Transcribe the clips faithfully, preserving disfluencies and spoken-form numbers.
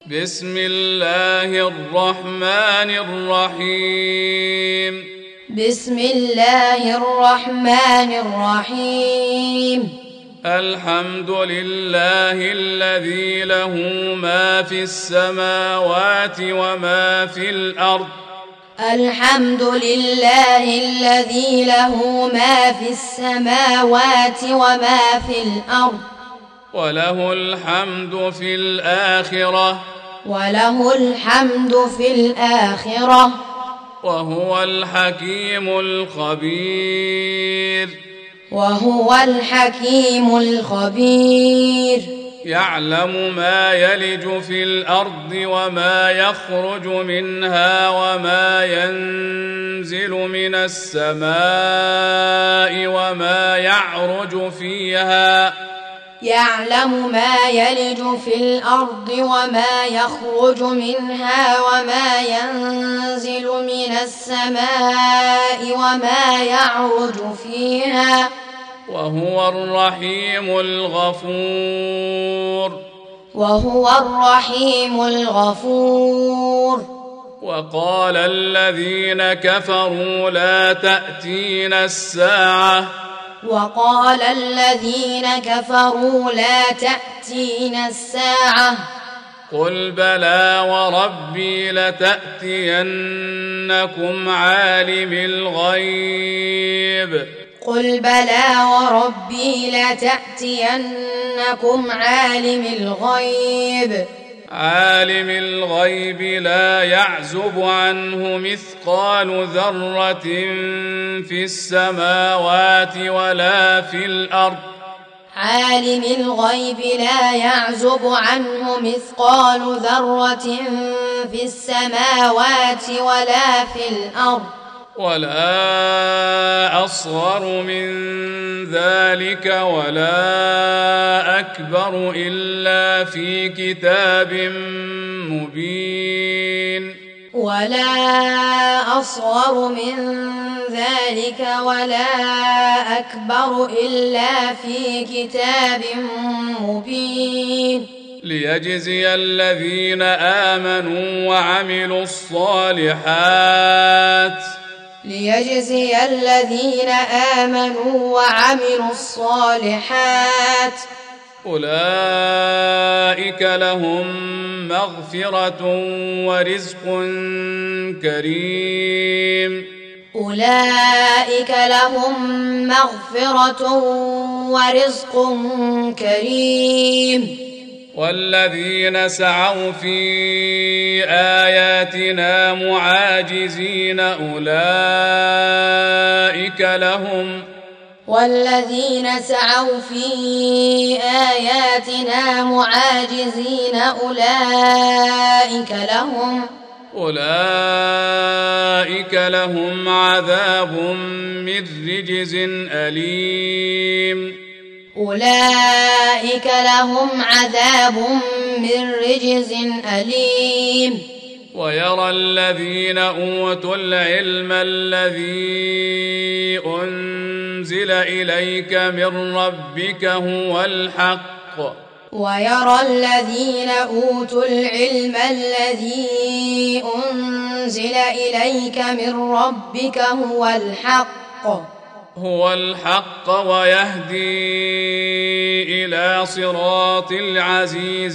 بسم الله الرحمن الرحيم بسم الله الرحمن الرحيم الحمد لله الذي له ما في السماوات وما في الأرض الحمد لله الذي له ما في السماوات وما في الأرض وله الحمد في الآخرة وله الحمد في الآخرة وهو الحكيم الخبير وهو الحكيم الخبير يعلم ما يلج في الأرض وما يخرج منها وما ينزل من السماء وما يعرج فيها يعلم ما يلج في الأرض وما يخرج منها وما ينزل من السماء وما يعرج فيها وهو الرحيم الغفور وهو الرحيم الغفور وقال الذين كفروا لا تأتينا الساعة وقال الذين كفروا لا تأتينا الساعة قل بلى وربي لتأتينكم عالم الغيب قل بلى وربي لتأتينكم عالم الغيب عالم الغيب لا يعزب عنه مثقال ذرة في السماوات ولا في الأرض عالم الغيب لا يعزب عنه مثقال ذرة في السماوات ولا في الأرض ولا أصغر من ذلك ولا أكبر إلا في كتاب مبين ولا أصغر من ذلك ولا أكبر إلا في كتاب مبين ليجزي الذين آمنوا وعملوا الصالحات ليجزي الذين آمنوا وعملوا الصالحات أولئك لهم مغفرة ورزق كريم أولئك لهم مغفرة ورزق كريم والذين سعوا في آياتنا معاجزين أولئك لهم والذين سعوا في آياتنا معاجزين أولئك لهم أولئك لهم عذاب من رجز أليم أولئك لهم عذاب من رجز أليم ويرى الذين أوتوا العلم الذي أنزل إليك من ربك هو الحق ويرى الذين أوتوا العلم الذي أنزل إليك من ربك هو الحق هو الحق ويهدي إلى صراط العزيز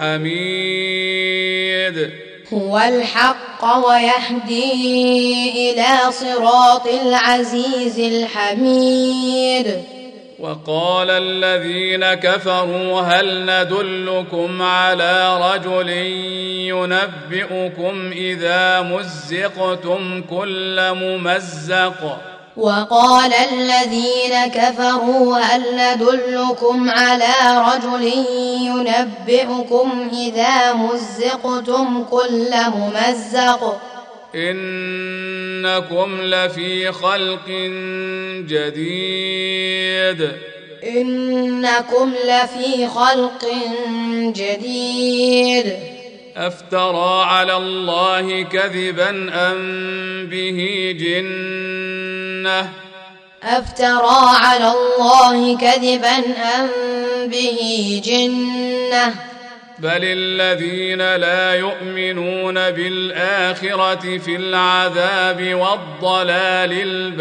الحميد هو الحق ويهدي إلى صراط العزيز الحميد وقال الذين كفروا هل ندلكم على رجل ينبئكم إذا مزقتم كل ممزق وقال الذين كفروا هل ندلكم على رجل ينبئكم إذا مزقتم كل ممزق إنكم لفي خلق جديد إنكم لفي خلق جديد أفترى على الله كذبا أم به جنة أفترى على الله كذبا أم به جنة بل الذين لا يؤمنون بالآخرة في العذاب والضلال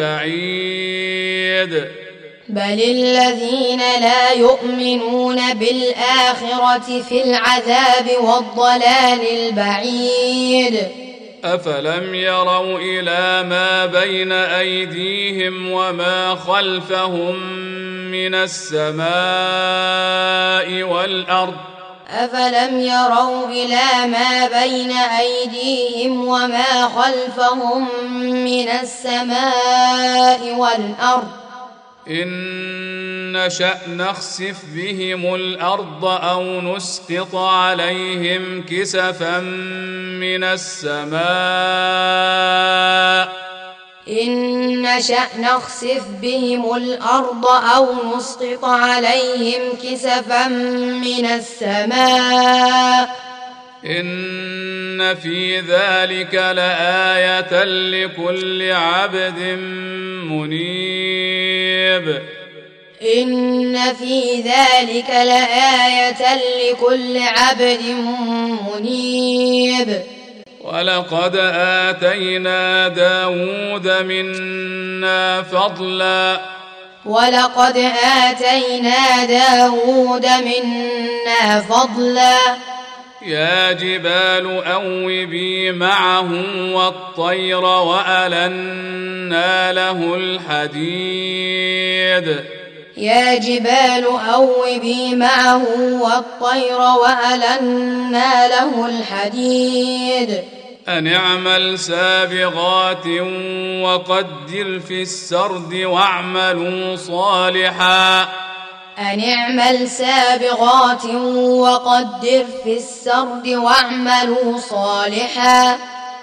البعيد بل الذين لا يؤمنون بالآخرة في العذاب والضلال البعيد أفلم يروا إلى ما بين أيديهم وما خلفهم من السماء والأرض أفلم يروا إلى ما بين أيديهم وما خلفهم من السماء والأرض إن نشأ نخسف بهم الأرض أو نسقط عليهم كسفا من السماء إن نشأ نخسف بهم الأرض أو نسقط عليهم كسفا من السماء إن في ذلك لآية لكل عبد منيب إن في ذلك لآية لكل عبد منيب ولقد آتينا داود منا فضلا ولقد آتينا داود منا فضلا يا جبال أوبي معه والطير وألنا له الحديد يا جبال أوبي معه والطير وألنا له الحديد أن اعمل سابغات وقدر في السرد واعملوا صالحا أن اعمل سابغات وقدر في السرد واعملوا صالحا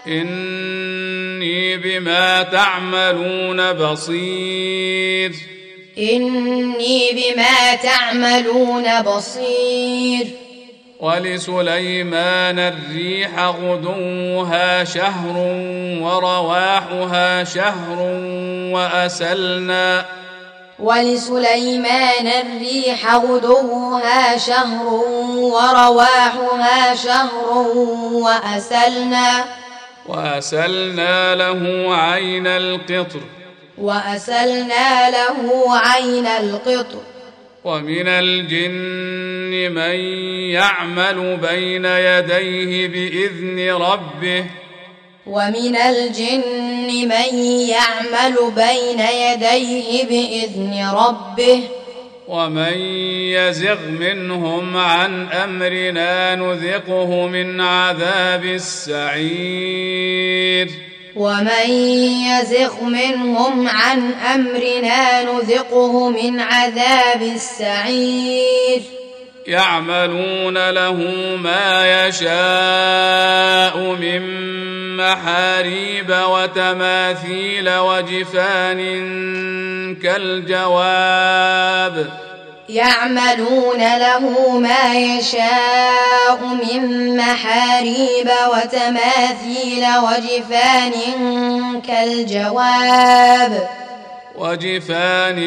إني بما تعملون بصير إني بما تعملون بصير ولسليمان الريح غدوها شهر ورواحها شهر وأسلنا ولسليمان الريح غدوها شهر ورواحها شهر وأسلنا وأسلنا له عين القطر وأسلنا له عين القطر ومن الجن من يعمل بين يديه بإذن ربه ومن الجن من يعمل بين يديه بإذن ربه ومن يزغ منهم عن أمرنا نذقه من عذاب السعير ومن يزغ منهم عن أمرنا نذقه من عذاب السعير يعملون له ما يشاء من محاريب وتماثيل وجفان كالجواب يعملون له ما يشاء من محاريب وتماثيل وجفان كالجواب وجفان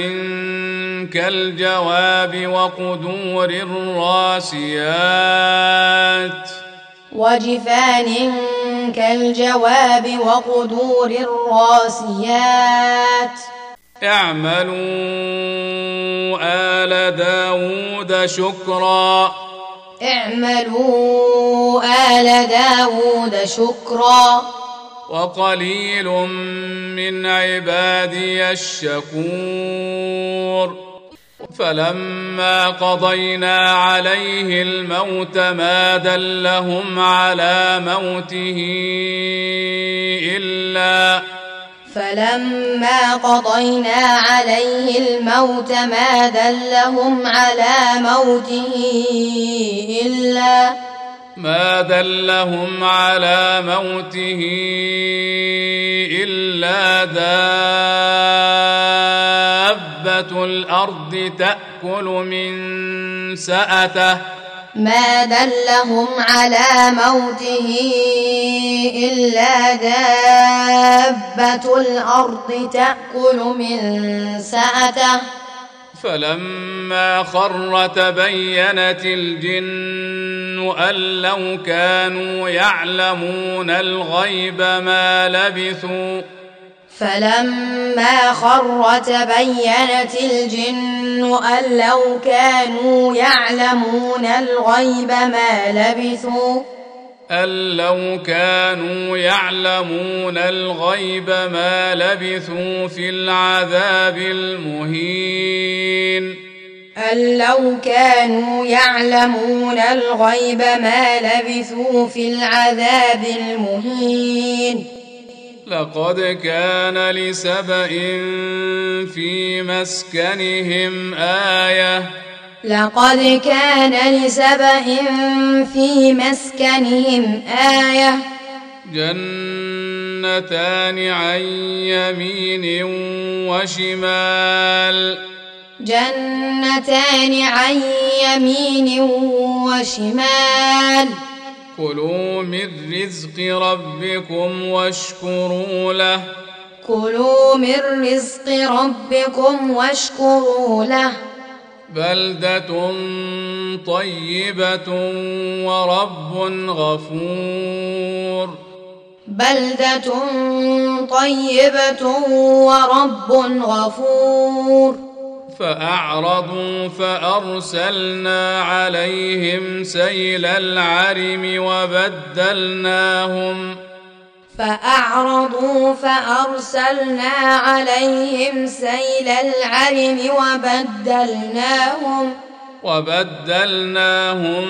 كالجواب وقدور الراسيات وجفان كالجواب وقدور الراسيات اعملوا آل داود شكرا اعملوا آل داود شكرا وقليل من عبادي الشكور فلما قضينا عليه الموت ما دلهم على موته إلا فلما قضينا عليه الموت ما دلهم على موته إلا ما دلهم على موته إلا دابة الأرض تأكل من سأته ما دلهم على موته إلا دابة الأرض تأكل من سأته فلما خر تبينت الجن أن لو كانوا يعلمون الغيب ما لبثوا فلما خر تبينت الجن أن لو كانوا يعلمون الغيب ما لبثوا أن لو كانوا يعلمون الغيب ما لبثوا في العذاب المهين أن لو كانوا يعلمون الغيب ما لبثوا في العذاب المهين لقد كان لسبإ في مسكنهم آية لقد كان لسبإ في مسكنهم آية جنتان عن يمين وشمال جنتان عن يمين وشمال كلوا من رزق ربكم واشكروا له كلوا من رزق ربكم واشكروا له بلدة طيبة ورب غفور بلدة طيبة ورب غفور فأعرضوا فأرسلنا عليهم سيل العرم وبدلناهم فأعرضوا فأرسلنا عليهم سيل العرم وبدلناهم وبدلناهم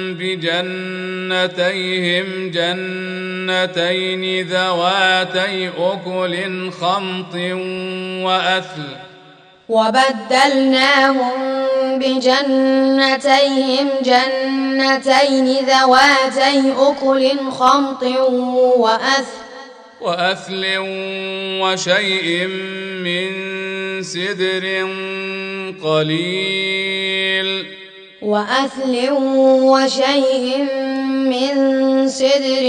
بجنتيهم جنتين ذواتي أكل خمط وأثل وبدلناهم بجنتيهم جنتين ذواتي أكل خمط وأثل وأثل وشيء من سدر قليل وأثل وشيء من سدر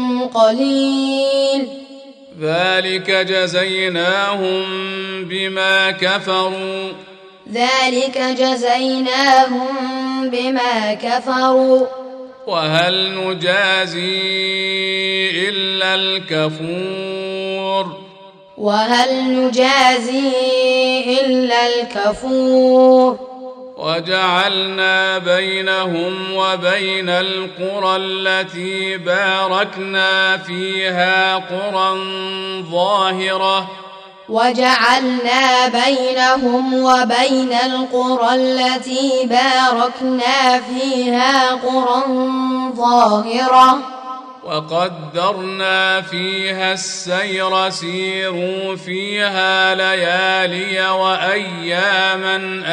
قليل ذلك جزيناهم بما كفروا ذلك جزيناهم بما كفروا وهل نجازي إلا الكفور وهل نجازي إلا الكفور وجعلنا بينهم وبين القرى التي باركنا فيها قرى ظاهرة وجعلنا بينهم وبين القرى التي باركنا فيها قرى ظاهرة وقدرنا فيها السير سيروا فيها ليالي وأياما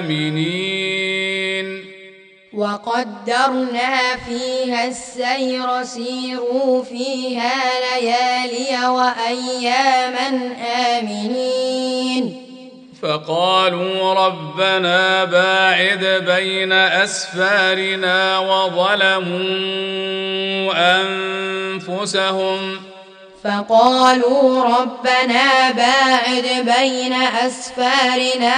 آمنين وقدرنا فيها السير سيروا فيها ليالي وأياما آمنين فقالوا ربنا باعد بين أسفارنا وظلموا أنفسهم فقالوا ربنا باعد بين أسفارنا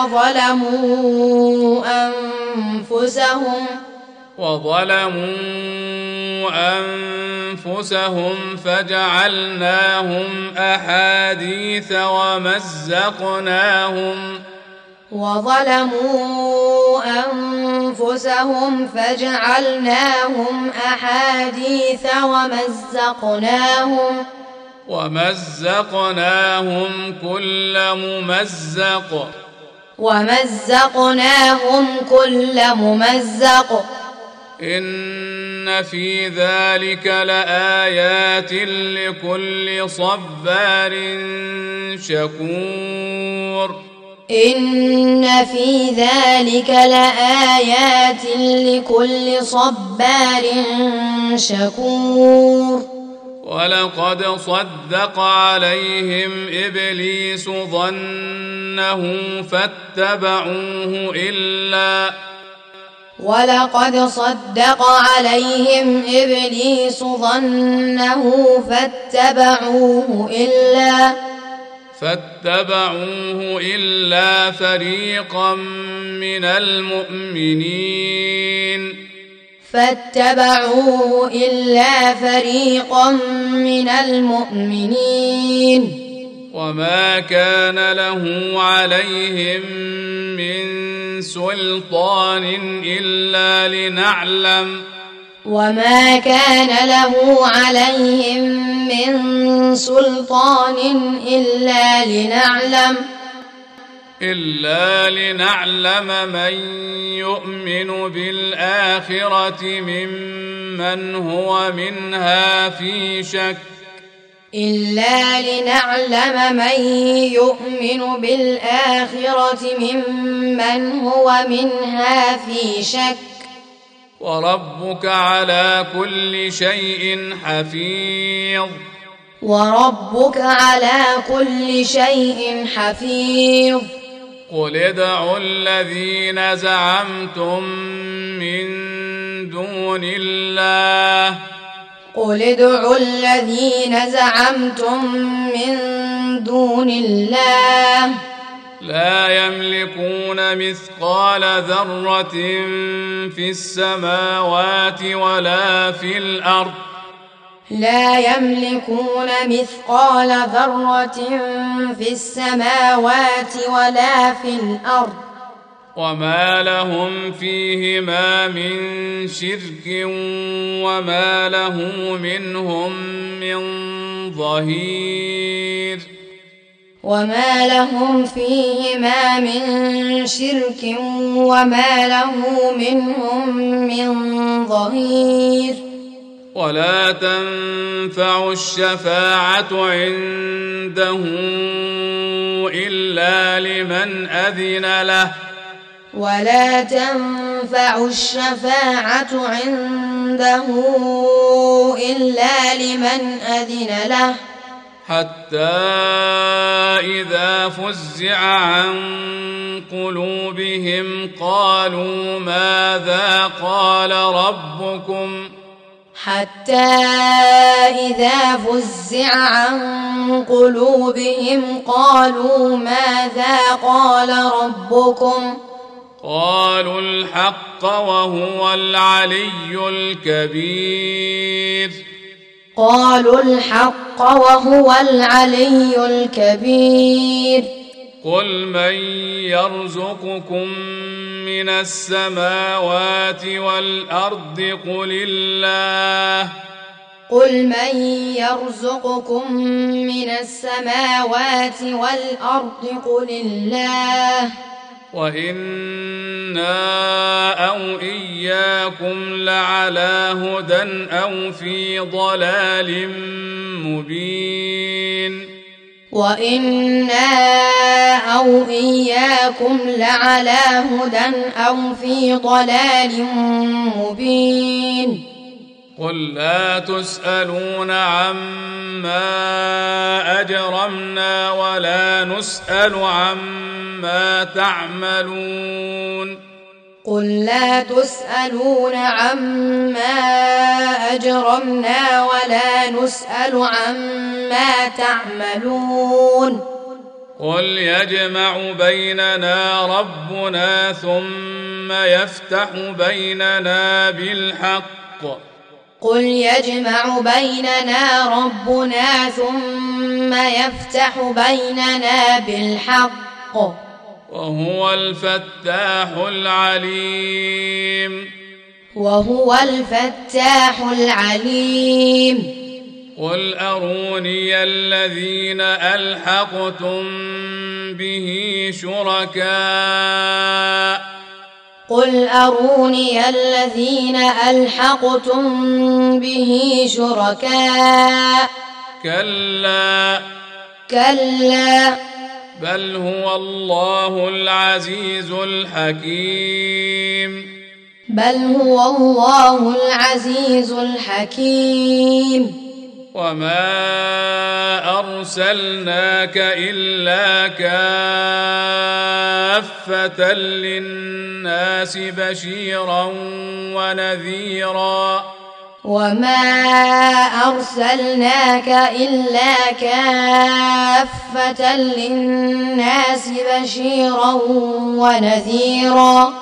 وظلموا أنفسهم وظلموا أنفسهم فجعلناهم أحاديث ومزقناهم وظلموا أنفسهم فجعلناهم أحاديث ومزقناهم ومزقناهم كل ممزق ومزقناهم كل ممزق إن في ذلك لآيات لكل صبار شكور إن في ذلك لآيات لكل صبار شكور ولقد صدق عليهم إبليس ظنه فاتبعوه إلا ولقد صدق عليهم إبليس ظنه فاتبعوه إلا فاتبعوه إلا فريقا من المؤمنين فاتبعوه إلا فريقا من المؤمنين وما كان له عليهم من سلطان إلا لنعلم وما كان له عليهم من سلطان إلا لنعلم إلا لنعلم من يؤمن بالآخرة ممن هو منها في شك إلا لنعلم من يؤمن بالآخرة ممن هو منها في شك وربك على كل شيء حفيظ وربك على كل شيء حفيظ قل ادعوا الذين زعمتم من دون الله قل ادعوا الذين زعمتم من دون الله لا يملكون مثقال ذرة في السماوات ولا في الأرض لا يملكون مثقال ذرة في السماوات ولا في الأرض وما لهم فيهما من شرك وما له منهم من ظهير وما لهم فيهما من شرك وما له منهم من ظهير ولا تنفع الشفاعة عنده إلا لمن أذن له ولا تنفع الشفاعة عنده إلا لمن أذن له حتى إذا فزع عن قلوبهم قالوا ماذا قال ربكم حتى إذا فزع عن قلوبهم قالوا ماذا قال ربكم قالوا الحق وهو العلي الكبير قالوا الحق وهو العلي الكبير قل من يرزقكم من السماوات والأرض قل الله قل من يرزقكم من السماوات والأرض قل الله وإنا أو إياكم لعلى هدى أو في ضلال مبين وإنا أو إياكم لعلى هدى أو في ضلال مبين قل لا تسألون عما أجرمنا ولا نسأل عما تعملون قل لا تسألون عما أجرمنا ولا نسأل عما تعملون قل يجمع بيننا ربنا ثم يفتح بيننا بالحق قل يجمع بيننا ربنا ثم يفتح بيننا بالحق وهو الفتاح العليم وهو الفتاح العليم قل أروني الذين ألحقتم به شركاء قل أروني الذين ألحقتم به شركاء كلا كلا بل هو الله العزيز الحكيم بل هو الله العزيز الحكيم وما أرسلناك إلا كافة للناس بشيرا ونذيرا وما أرسلناك إلا كافة للناس بشيرا ونذيرا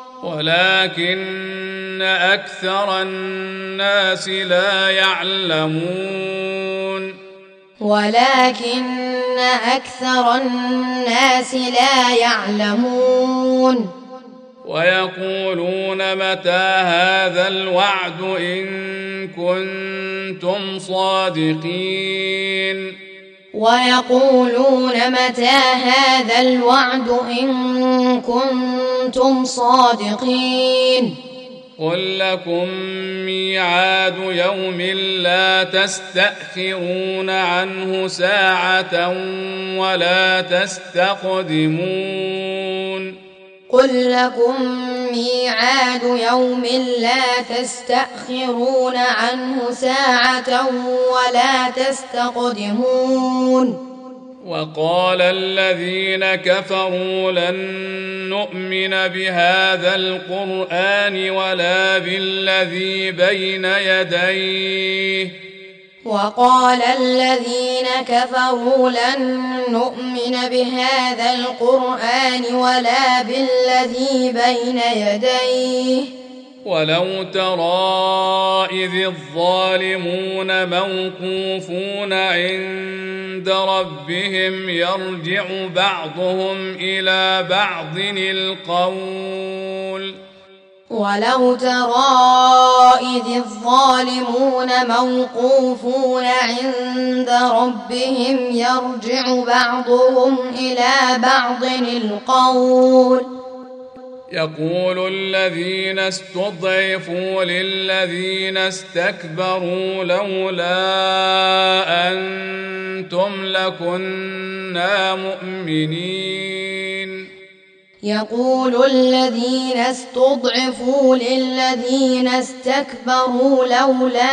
ولكن أكثر الناس لا يعلمون ولكن أكثر الناس لا يعلمون ويقولون متى هذا الوعد إن كنتم صادقين ويقولون متى هذا الوعد إن كنتم صادقين قل لكم ميعاد يوم لا تستأخرون عنه ساعة ولا تستقدمون قل لكم ميعاد يوم لا تستأخرون عنه ساعة ولا تستقدمون وقال الذين كفروا لن نؤمن بهذا القرآن ولا بالذي بين يديه وقال الذين كفروا لن نؤمن بهذا القرآن ولا بالذي بين يديه ولو ترى إذ الظالمون موقوفون عند ربهم يرجع بعضهم إلى بعض القول ولو ترى إذ الظالمون موقوفون عند ربهم يرجع بعضهم إلى بعض القول يقول الذين استضعفوا للذين استكبروا لولا أنتم لكنا مؤمنين يقول الذين استضعفوا للذين استكبروا لولا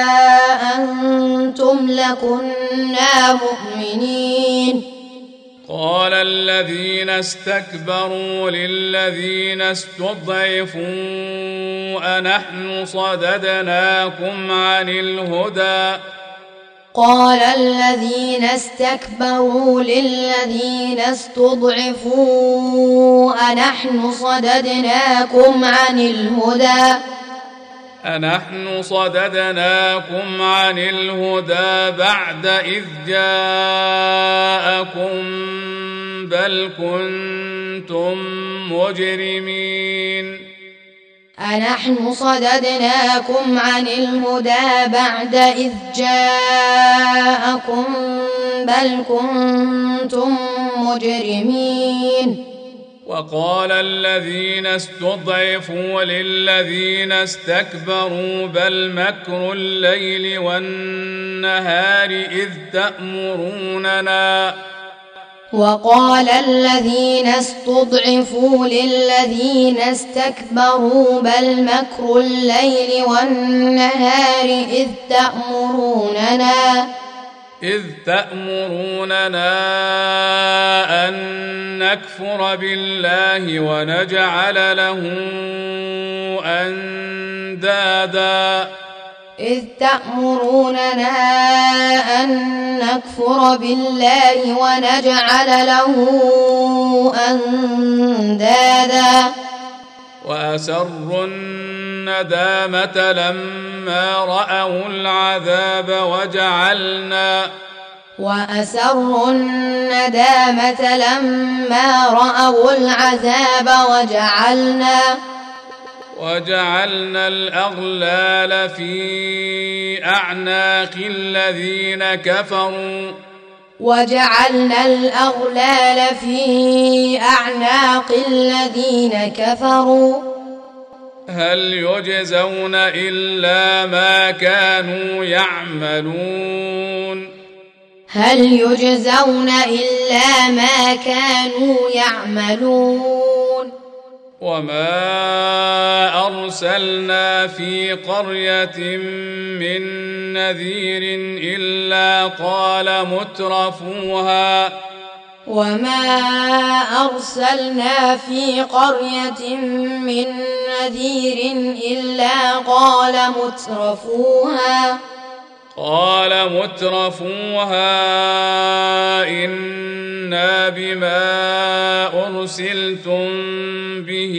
أنتم لكنا مؤمنين قال الذين استكبروا للذين استضعفوا أنحن صددناكم عن الهدى قال الذين استكبروا للذين استضعفوا أنحن صددناكم عن الهدى أنحن صددناكم عن الهدى بعد إذ جاءكم بل كنتم مجرمين أنحن صددناكم عن الهدى بعد إذ جاءكم بل كنتم مجرمين وقال الذين استضعفوا للذين استكبروا بل مكر الليل والنهار إذ تأمروننا وقال الذين استضعفوا للذين استكبروا بل مكر الليل والنهار إذ تأمروننا إذ تأمروننا أن نكفر بالله ونجعل له أندادا إذ تأمروننا أن نكفر بالله ونجعل له أندادا وأسروا الندامة لما رأوا العذاب وجعلنا وأسروا الندامة لما رأوا العذاب وجعلنا وجعلنا الأغلال في أعناق الذين كفروا وجعلنا الأغلال في أعناق الذين كفروا هل يجزون إلا ما كانوا يعملون هل يجزون إلا ما كانوا يعملون وما أرسلنا في قرية من نذير إلا قال مترفوها وما أرسلنا في قرية من نذير إلا قال مترفوها قال مترفوها إنا بما أرسلتم به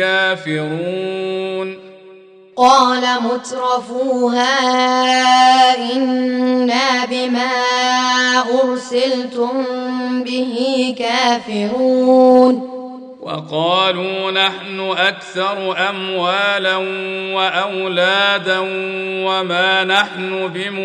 كافرون قال مترفوها إنا بما أرسلتم به كافرون وقالوا نحن أكثر أموالا وأولادا وما نحن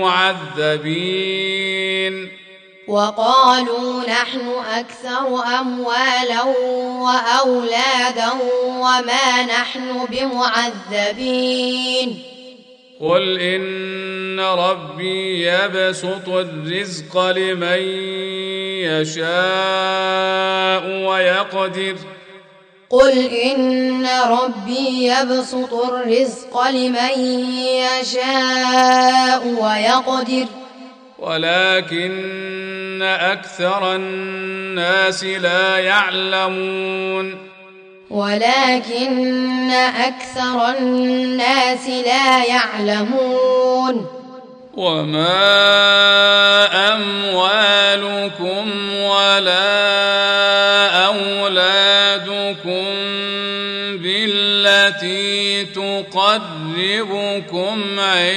بمعذبين وقالوا نحن أكثر أموالا وأولادا وما نحن بمعذبين قل إن ربي يبسط الرزق لمن يشاء ويقدر قل إن ربي يبسط الرزق لمن يشاء ويقدر ولكن أكثر الناس لا يعلمون ولكن أكثر الناس لا يعلمون وما أموالكم ولا أولادكم بالتي تقربكم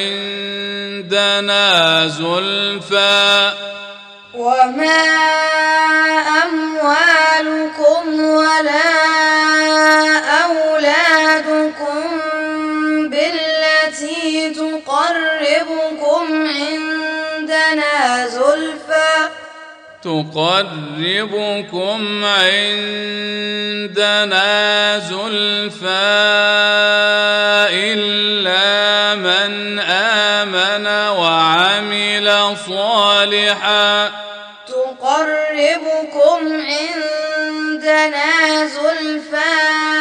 عندنا زلفى وما أموالكم ولا أولادكم بالتي تقربكم عندنا زلفى تقربكم عندنا زلفى إلا من آمن وعمل صالحا تقربكم عندنا زلفى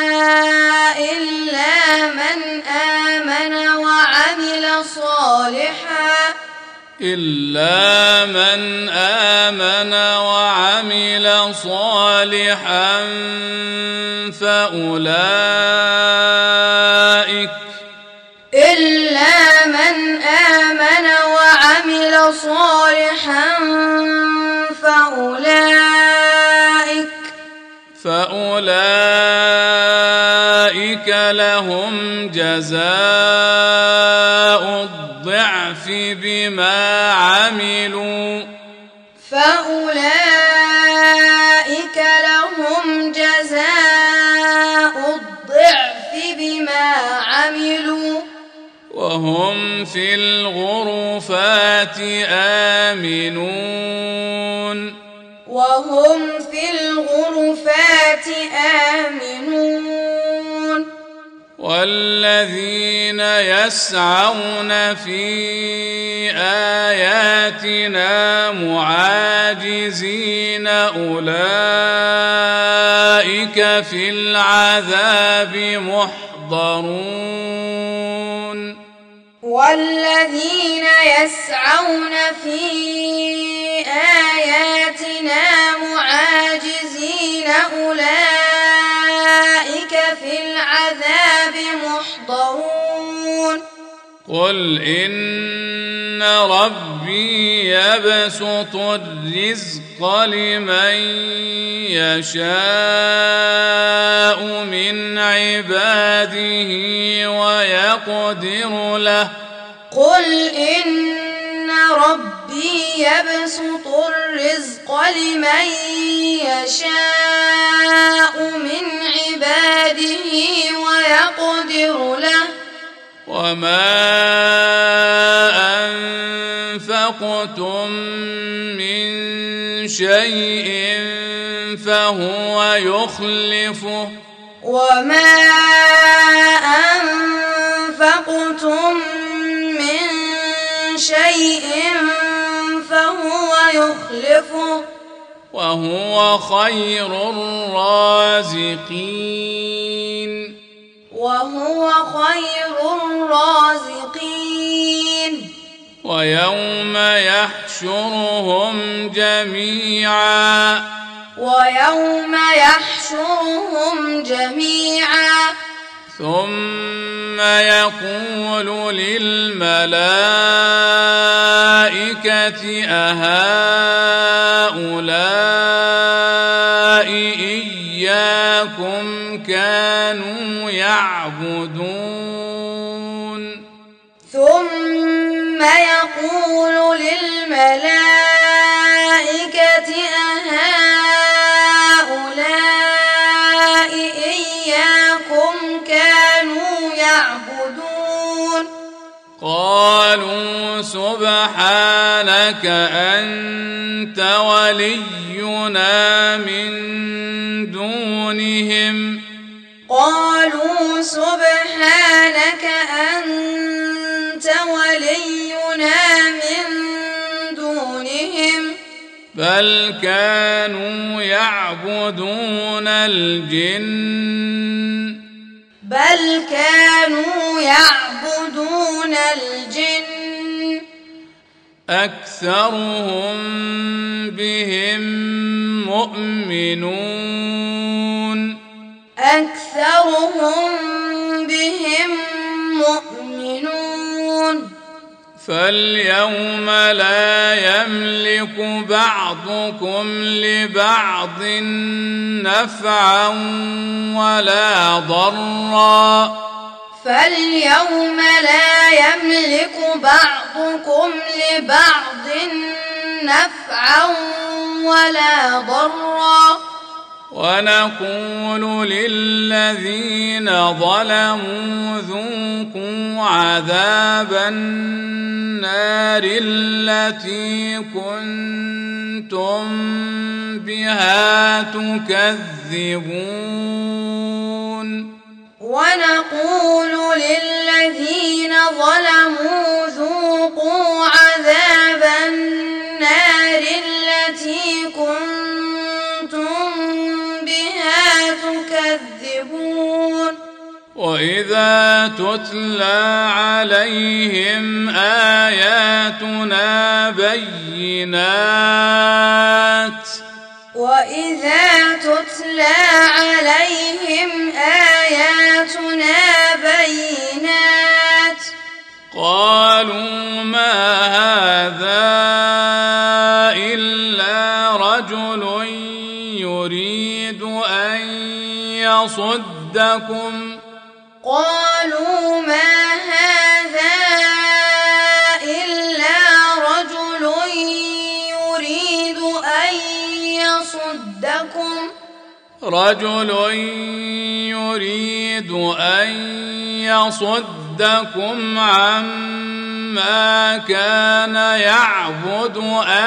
إلا من آمن وعمل صالحا إلا من آمن وعمل صالحا فأولئك إلا من آمن وعمل صالحا فأولئك فأولئك لهم جزاء الضعف بما عملوا فأولئك لهم جزاء الضعف بما عملوا وهم في الغرفات آمنون وهم في الغرفات آمنون والذين يسعون في آياتنا معاجزين أولئك في العذاب محضرون والذين يسعون في آياتنا معاجزين أولئك في العذاب محضرون قل إن ربي يبسط الرزق لمن يشاء من عباده ويقدر له قل إن ربي يبسط الرزق لمن يشاء من عباده ويقدر له وما أنفقتم من شيء فهو يخلفه وما أنفقتم من شيء فهو يخلفه وهو خير الرازقين وهو خير الرازقين ويوم يحشرهم جميعا ويوم يحشرهم جميعا ثم يقول للملائكة أهؤلاء إياكم كانوا يعبدون ثم يقول للملائكة أهؤلاء إياكم كانوا يعبدون قالوا سبحانك أنت ولينا من دونهم قالوا سبحانك أنت ولينا من دونهم بل كانوا يعبدون الجن بل كانوا يعبدون الجن أكثرهم بهم مؤمنون أكثرهم بهم مؤمنون فاليوم لا يملك بعضكم لبعض نفعا ولا ضرا فاليوم لا يملك بعضكم لبعض نفعا ولا ضرا ونقول للذين ظلموا ذوقوا عذاب النار التي كنتم بها تكذبون ونقول للذين ظلموا ذوقوا عذاب النار التي كنتم بها تكذبون وإذا تتلى عليهم آياتنا بينات وإذا تتلى عليهم آياتنا بينات قالوا ما هذا إلا رجل يريد أن يصدكم قالوا ما هذا إلا رجل يريد أن يصدكم رجل يريد أن يصدكم عما كان يعبد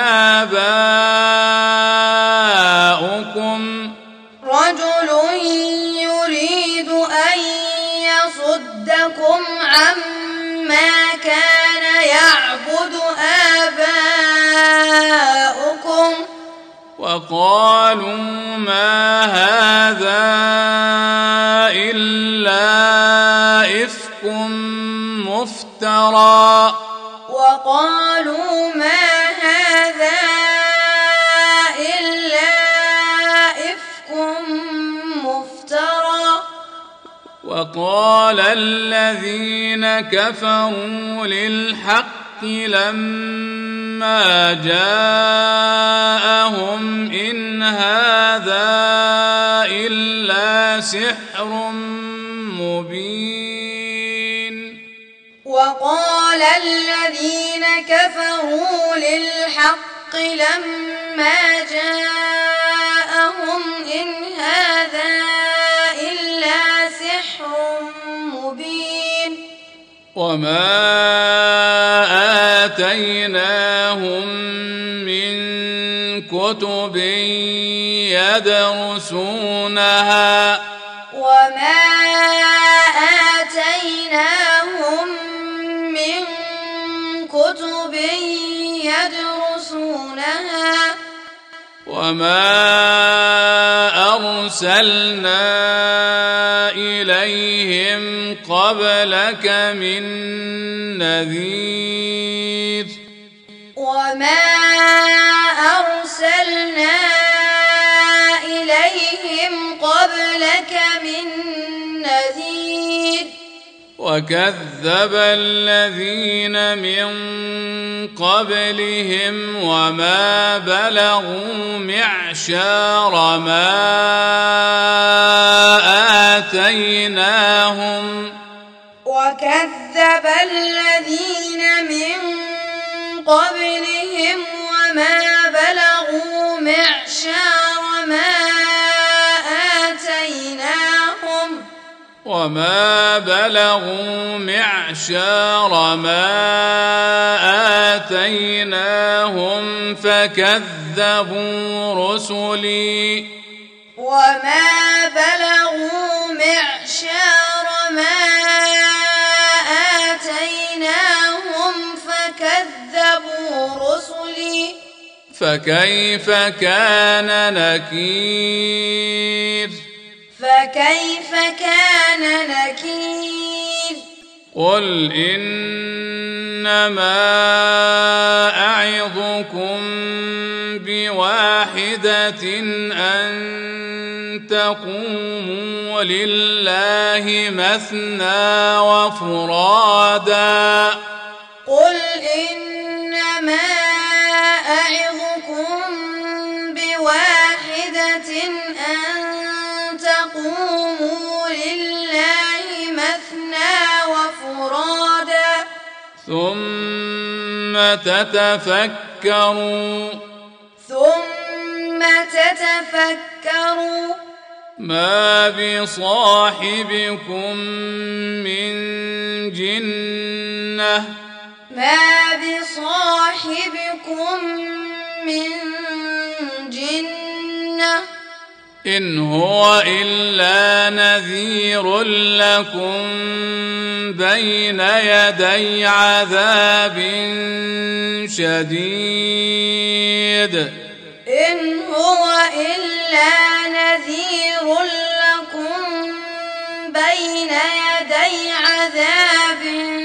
آباؤكم رجل يريد أن يصدكم عما كان يعبد آباؤكم وقالوا ما هذا إلا إفك مفترى وقالوا ما هذا إلا إفك مفترى وقال الذين كفروا للحق لما جاءهم إن هذا إلا سحر مبين وقال الذين كفروا للحق لما جاءهم إن هذا إلا سحر مبين وما آتيناهم من كتب يدرسونها وما آتيناهم من كتب يدرسونها وما أرسلنا إليهم قبلك من نذير وما أرسلنا وكذب الذين من قبلهم وما بلغوا معشار ما آتيناهم وكذب الذين من قبلهم وما بلغوا معشار ما آتيناهم وما بلغوا معشار ما آتيناهم فكذبوا رسلي وما بلغوا معشار ما آتيناهم فكذبوا رسلي فكيف كان نكير فكيف كان نكير قل إنما أعظكم بواحدة أن تقوموا لله مثنى وفرادا قل إنما أعظكم بواحدة أن تقوموا لله مثنى وفرادا ثم تتفكروا ثم تتفكروا ما بصاحبكم من جنة ما بصاحبكم من جنة إن هو إلا نذير لكم بين يدي عذاب شديد إن هو إلا نذير لكم بين يدي عذاب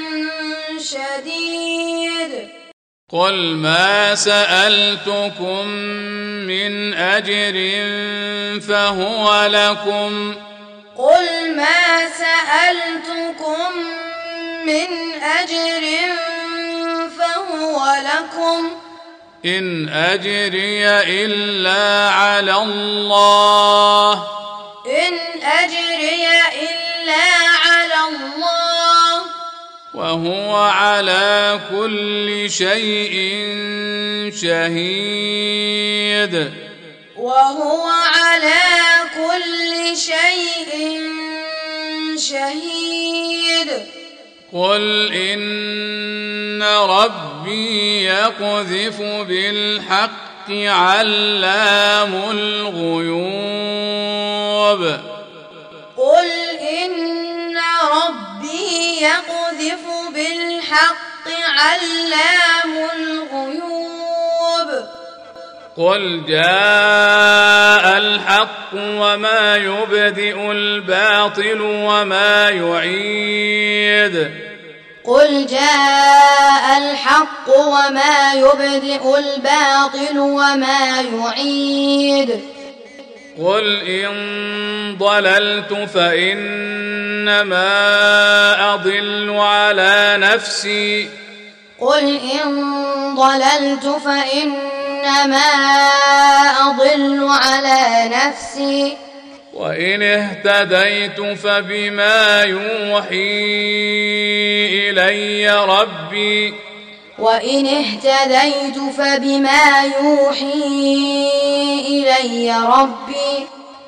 شديد قل ما سألتكم من أجر فهو لكم قل ما سألتكم من أجر فهو لكم إن أجري إلا على الله إن أجري إلا على الله وهو على كل شيء شهيد وهو على كل شيء شهيد قل إن ربي يقذف بالحق علام الغيوب قل إن ربي يقذف بالحق علام الغيوب قل جاء الحق وما يبدئ الباطل وما يعيد قل جاء الحق وما يبدئ الباطل وما يعيد قل إن ضللت فإنما أضل على نفسي قل إن ضللت فإنما أضل على نفسي وإن اهتديت فبما يوحي إلي ربي وإن اهتديت فبما يوحي إلي ربي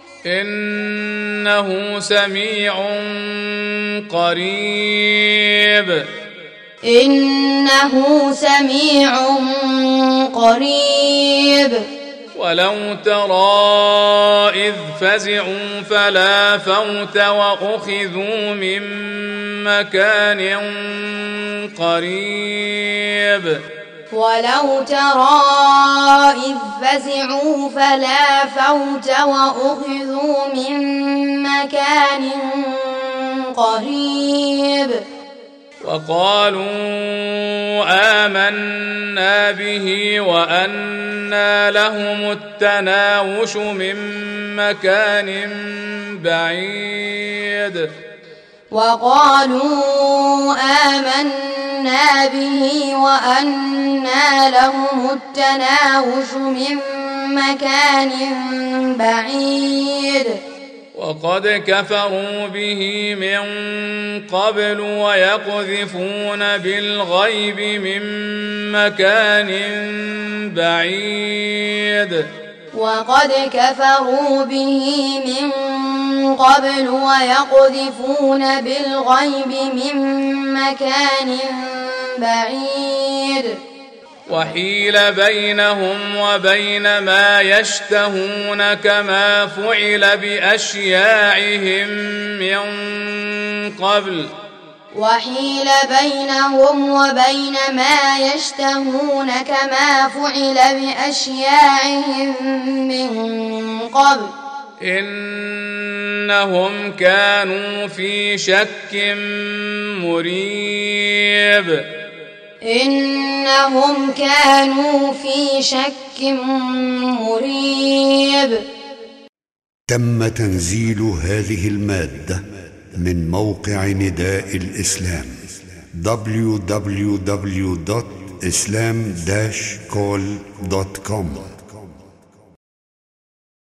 إنه سميع قريب إنه سميع قريب ولو ترى إذ فزعوا فلا فوت وأخذوا من مكان قريب ولو ترى إذ فزعوا فلا فوت وأخذوا من مكان قريب وقالوا آمنا به وأنى لهم التناوش من مكان بعيد وقالوا آمنا به وأنى لهم التناوش من مكان بعيد وقد كفروا به من قبل ويقذفون بالغيب من مكان بعيد وقد كفروا به من قبل ويقذفون بالغيب من مكان بعيد وحيل بينهم وبين ما يشتهون كما فعل بأشياعهم من قبل وحيل بينهم وبين ما يشتهون كما فعل بأشياعهم من قبل إنهم كانوا في شك مريب إنهم كانوا في شك مريب. تم تنزيل هذه المادة من موقع نداء الإسلام دبليو دبليو دبليو دوت إسلام داش كول دوت كوم.